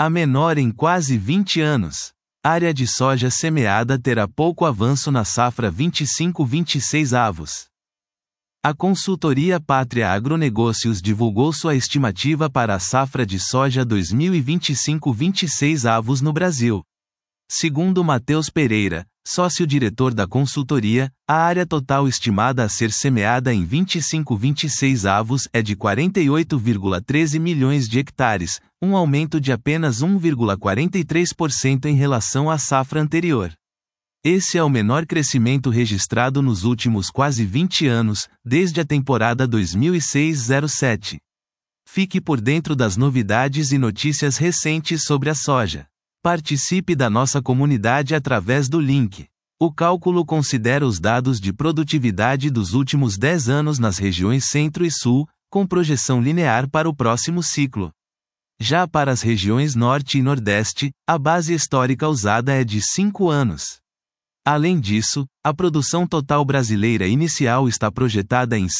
A menor em quase 20 anos. Área de soja semeada terá pouco avanço na safra 25-26 avos. A consultoria Pátria Agronegócios divulgou sua estimativa para a safra de soja 2025-26 avos no Brasil. Segundo Matheus Pereira, sócio-diretor da consultoria, a área total estimada a ser semeada em 25-26 avos é de 48,13 milhões de hectares, um aumento de apenas 1,43% em relação à safra anterior. Esse é o menor crescimento registrado nos últimos quase 20 anos, desde a temporada 2006-07. Fique por dentro das novidades e notícias recentes sobre a soja. Participe da nossa comunidade através do link. O cálculo considera os dados de produtividade dos últimos 10 anos nas regiões Centro e Sul, com projeção linear para o próximo ciclo. Já para as regiões Norte e Nordeste, a base histórica usada é de 5 anos. Além disso, a produção total brasileira inicial está projetada em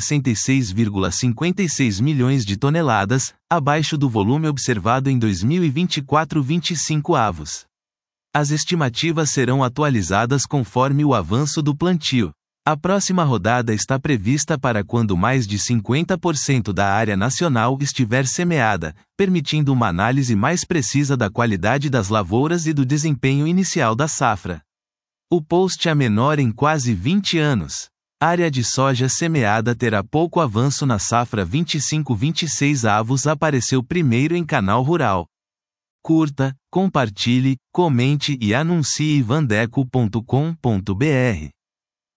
166,56 milhões de toneladas, abaixo do volume observado em 2024-25 avos. As estimativas serão atualizadas conforme o avanço do plantio. A próxima rodada está prevista para quando mais de 50% da área nacional estiver semeada, permitindo uma análise mais precisa da qualidade das lavouras e do desempenho inicial da safra. O post a menor em quase 20 anos. Área de soja semeada terá pouco avanço na safra 25-26 avos apareceu primeiro em Canal Rural. Curta, compartilhe, comente e anuncie vandeco.com.br.